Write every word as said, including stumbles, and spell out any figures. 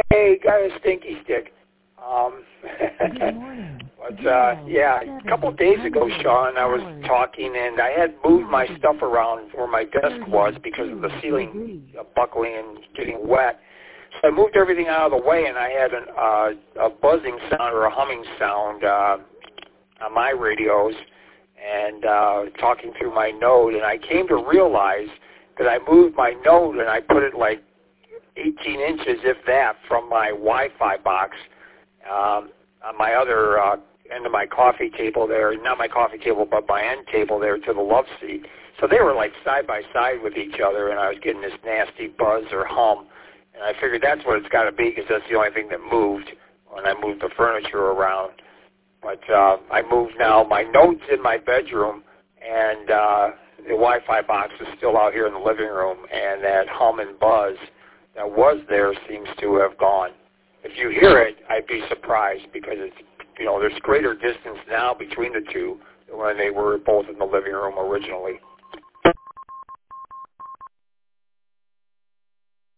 Hey, got a stinky stick. Um, Good morning. but, uh, yeah, a couple of days ago, Sean, I was talking, and I had moved my stuff around where my desk was because of the ceiling buckling and getting wet. So I moved everything out of the way, and I had an, uh, a buzzing sound or a humming sound uh, on my radios and uh, talking through my node, and I came to realize that I moved my node and I put it like eighteen inches, if that, from my Wi-Fi box um, on my other uh, end of my coffee table there, not my coffee table, but my end table there to the love seat. So they were like side by side with each other, and I was getting this nasty buzz or hum. And I figured that's what it's got to be because that's the only thing that moved when I moved the furniture around. But uh, I moved now. My note's in my bedroom, and uh, the Wi-Fi box is still out here in the living room, and that hum and buzz that was there seems to have gone. If you hear it, I'd be surprised because it's, you know, there's greater distance now between the two than when they were both in the living room originally.